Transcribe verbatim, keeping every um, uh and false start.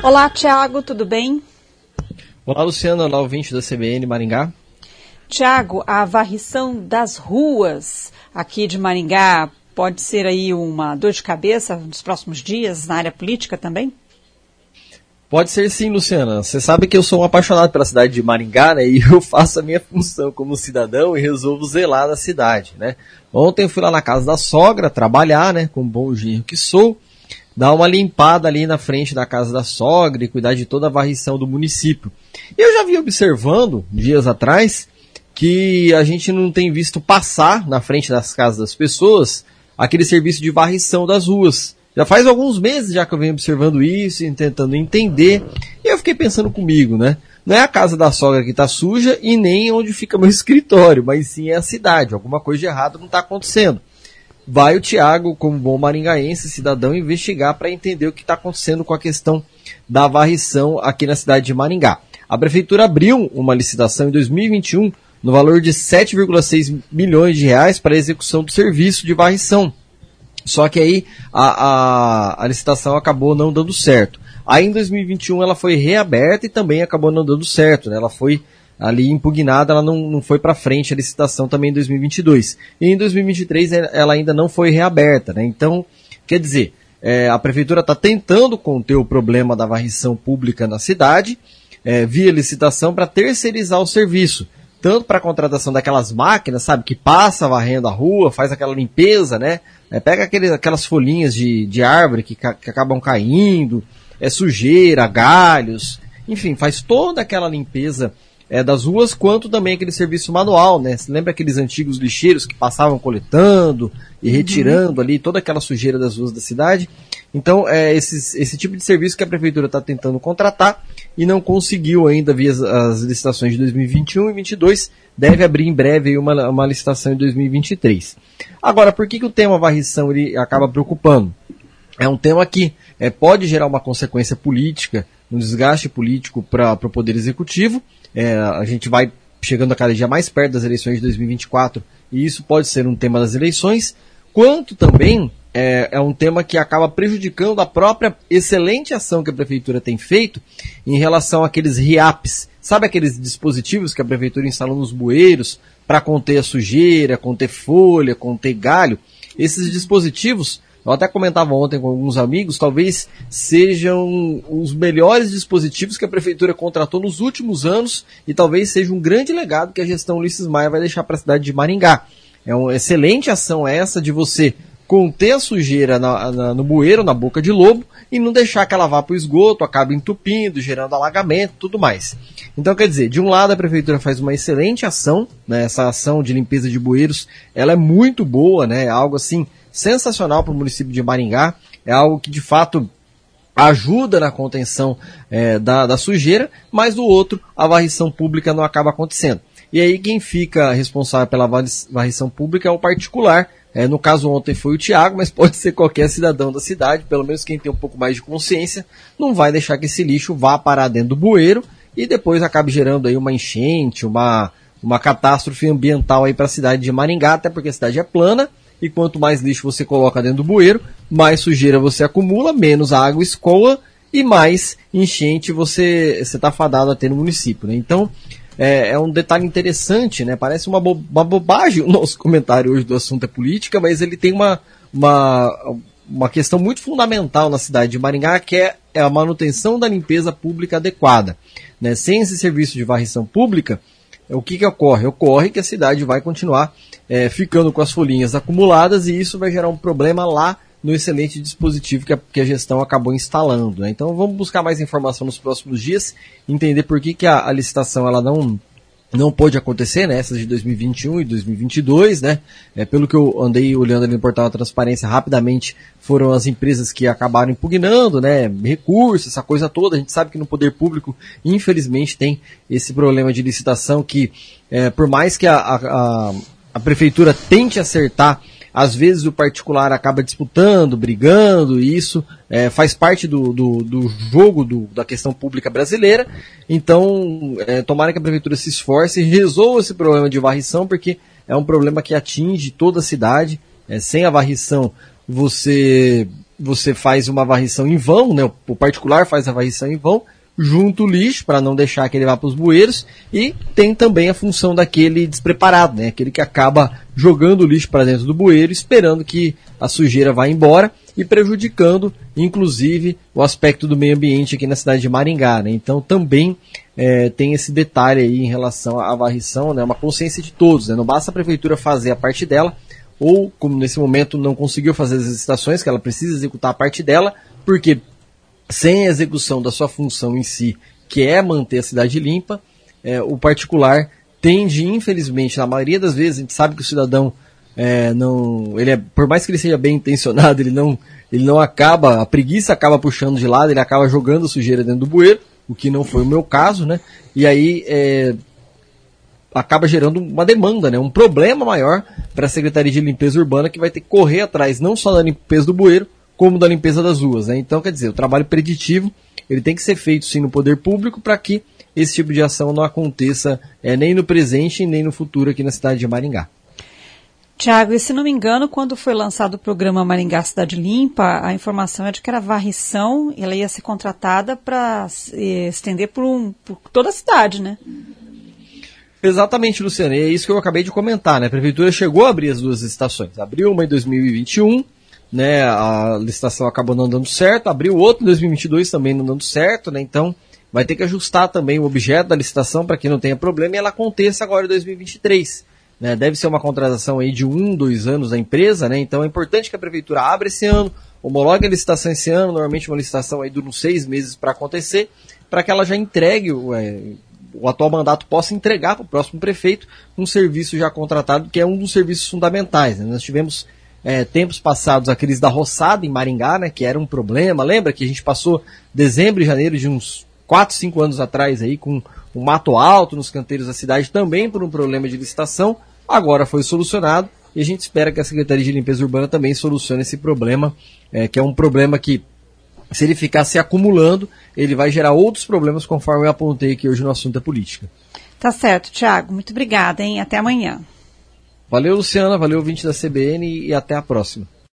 Olá, Tiago, tudo bem? Olá, Luciana, olá, ouvinte da C B N Maringá. Tiago, a varrição das ruas aqui de Maringá pode ser aí uma dor de cabeça nos próximos dias na área política também? Pode ser sim, Luciana. Você sabe que eu sou um apaixonado pela cidade de Maringá, né? E eu faço a minha função como cidadão e resolvo zelar da cidade, né? Ontem eu fui lá na casa da sogra trabalhar, né? Como bom genro que sou, dar uma limpada ali na frente da casa da sogra e cuidar de toda a varrição do município. Eu já vim observando, dias atrás, que a gente não tem visto passar na frente das casas das pessoas aquele serviço de varrição das ruas. Já faz alguns meses já que eu venho observando isso e tentando entender. E eu fiquei pensando comigo, né? Não é a casa da sogra que está suja e nem onde fica meu escritório, mas sim é a cidade. Alguma coisa de errado não está acontecendo. Vai o Tiago, como bom maringaense, cidadão, investigar para entender o que está acontecendo com a questão da varrição aqui na cidade de Maringá. A prefeitura abriu uma licitação em dois mil e vinte e um no valor de sete vírgula seis milhões de reais para a execução do serviço de varrição. Só que aí a, a, a licitação acabou não dando certo. Aí em dois mil e vinte e um ela foi reaberta e também acabou não dando certo, né? Ela foi ali impugnada, ela não, não foi para frente a licitação também em dois mil e vinte e dois. E em dois mil e vinte e três ela ainda não foi reaberta, né? Então, quer dizer, é, a prefeitura está tentando conter o problema da varrição pública na cidade, é, via licitação para terceirizar o serviço. Tanto para a contratação daquelas máquinas, sabe, que passa varrendo a rua, faz aquela limpeza, né? É, pega aquele, aquelas folhinhas de, de árvore que, ca, que acabam caindo, é sujeira, galhos, enfim, faz toda aquela limpeza é, das ruas, quanto também aquele serviço manual, né? Você lembra aqueles antigos lixeiros que passavam coletando e retirando uhum. ali toda aquela sujeira das ruas da cidade? Então, é esses, esse tipo de serviço que a prefeitura está tentando contratar e não conseguiu ainda via as, as licitações de dois mil e vinte e um e dois mil e vinte e dois, deve abrir em breve uma, uma licitação em dois mil e vinte e três. Agora, por que, que o tema varrição ele acaba preocupando? É um tema que é, pode gerar uma consequência política, um desgaste político para o Poder Executivo. É, a gente vai chegando a cada dia mais perto das eleições de dois mil e vinte e quatro e isso pode ser um tema das eleições, quanto também é, é um tema que acaba prejudicando a própria excelente ação que a Prefeitura tem feito em relação àqueles RIAPs. Sabe aqueles dispositivos que a Prefeitura instalou nos bueiros para conter a sujeira, conter folha, conter galho? Esses dispositivos, eu até comentava ontem com alguns amigos, talvez sejam os melhores dispositivos que a Prefeitura contratou nos últimos anos e talvez seja um grande legado que a gestão Ulisses Maia vai deixar para a cidade de Maringá. É uma excelente ação essa de você conter a sujeira na, na, no bueiro, na boca de lobo, e não deixar que ela vá para o esgoto, acabe entupindo, gerando alagamento e tudo mais. Então, quer dizer, de um lado a Prefeitura faz uma excelente ação, né, essa ação de limpeza de bueiros, ela é muito boa, né, é algo assim sensacional para o município de Maringá, é algo que de fato ajuda na contenção é, da, da sujeira, mas do outro a varrição pública não acaba acontecendo. E aí quem fica responsável pela varrição pública é o particular. É, no caso ontem foi o Tiago, mas pode ser qualquer cidadão da cidade, pelo menos quem tem um pouco mais de consciência, não vai deixar que esse lixo vá parar dentro do bueiro e depois acabe gerando aí uma enchente, uma, uma catástrofe ambiental aí para a cidade de Maringá, até porque a cidade é plana e quanto mais lixo você coloca dentro do bueiro, mais sujeira você acumula, menos a água escoa e mais enchente você está fadado a ter no município, né? Então, É, é um detalhe interessante, né? Parece uma, bo- uma bobagem o nosso comentário hoje do assunto é política, mas ele tem uma, uma, uma questão muito fundamental na cidade de Maringá, que é, é a manutenção da limpeza pública adequada, né? Sem esse serviço de varrição pública, o que que ocorre? Ocorre que a cidade vai continuar é, ficando com as folhinhas acumuladas e isso vai gerar um problema lá no excelente dispositivo que a, que a gestão acabou instalando, né? Então vamos buscar mais informação nos próximos dias, entender por que, que a, a licitação ela não, não pôde acontecer, né? Essas de dois mil e vinte e um e dois mil e vinte e dois, né? É, pelo que eu andei olhando ali no portal da Transparência, rapidamente foram as empresas que acabaram impugnando, né? Recursos, essa coisa toda. A gente sabe que no poder público, infelizmente, tem esse problema de licitação que, é, por mais que a, a, a prefeitura tente acertar, às vezes o particular acaba disputando, brigando, e isso é, faz parte do, do, do jogo do, da questão pública brasileira. Então, é, tomara que a prefeitura se esforce e resolva esse problema de varrição, porque é um problema que atinge toda a cidade. É, sem a varrição, você você faz uma varrição em vão, né? O particular faz a varrição em vão, junta o lixo para não deixar que ele vá para os bueiros, e tem também a função daquele despreparado, né? Aquele que acaba jogando o lixo para dentro do bueiro, esperando que a sujeira vá embora e prejudicando, inclusive, o aspecto do meio ambiente aqui na cidade de Maringá, né? Então também é, tem esse detalhe aí em relação à varrição, né? Uma consciência de todos, né? Não basta a prefeitura fazer a parte dela, ou como nesse momento não conseguiu fazer as licitações, que ela precisa executar a parte dela, porque sem a execução da sua função em si, que é manter a cidade limpa, é, o particular tende, infelizmente, na maioria das vezes, a gente sabe que o cidadão, é, não, ele é, por mais que ele seja bem intencionado, ele não, ele não acaba, a preguiça acaba puxando de lado, ele acaba jogando sujeira dentro do bueiro, o que não foi o meu caso, né? E aí é, acaba gerando uma demanda, né? Um problema maior para a Secretaria de Limpeza Urbana, que vai ter que correr atrás não só da limpeza do bueiro, como da limpeza das ruas, né? Então, quer dizer, o trabalho preditivo, ele tem que ser feito sim no poder público para que esse tipo de ação não aconteça é, nem no presente nem no futuro aqui na cidade de Maringá. Tiago, e se não me engano, quando foi lançado o programa Maringá Cidade Limpa, a informação é de que era varrição, ela ia ser contratada para se estender por, um, por toda a cidade, né? Exatamente, Luciana, e é isso que eu acabei de comentar, né? A Prefeitura chegou a abrir as duas estações, abriu uma em dois mil e vinte e um, né, a licitação acabou não dando certo, abriu outro em dois mil e vinte e dois também não dando certo, né, então vai ter que ajustar também o objeto da licitação para que não tenha problema e ela aconteça agora em dois mil e vinte e três. Né, deve ser uma contratação aí de um, dois anos da empresa, né, então é importante que a Prefeitura abra esse ano, homologue a licitação esse ano, normalmente uma licitação aí dura uns seis meses para acontecer, para que ela já entregue, é, o atual mandato possa entregar para o próximo prefeito um serviço já contratado, que é um dos serviços fundamentais. Né, nós tivemos É, tempos passados a crise da roçada em Maringá, né, que era um problema. Lembra que a gente passou dezembro e janeiro de uns quatro, cinco anos atrás aí com um mato alto nos canteiros da cidade, também por um problema de licitação. Agora foi solucionado e a gente espera que a Secretaria de Limpeza Urbana também solucione esse problema, é, que é um problema que, se ele ficar se acumulando, ele vai gerar outros problemas, conforme eu apontei aqui hoje no assunto da política. Tá certo, Tiago. Muito obrigada, hein? Até amanhã. Valeu, Luciana, valeu, ouvinte da C B N, e até a próxima.